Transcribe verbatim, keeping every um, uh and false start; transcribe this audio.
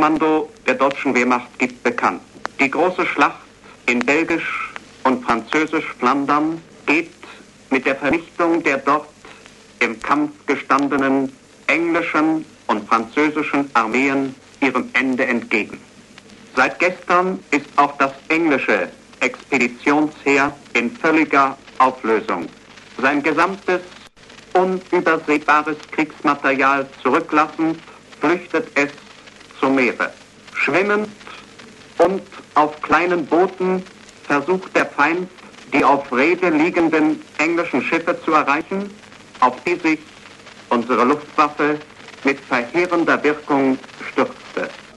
Oberkommando der deutschen Wehrmacht gibt bekannt. Die große Schlacht in Belgisch und Französisch Flandern geht mit der Vernichtung der dort im Kampf gestandenen englischen und französischen Armeen ihrem Ende entgegen. Seit gestern ist auch das englische Expeditionsheer in völliger Auflösung. Sein gesamtes unübersehbares Kriegsmaterial zurücklassend, flüchtet es zum Meere. Schwimmend und auf kleinen Booten versucht der Feind, die auf Reede liegenden englischen Schiffe zu erreichen, auf die sich unsere Luftwaffe mit verheerender Wirkung stürzte.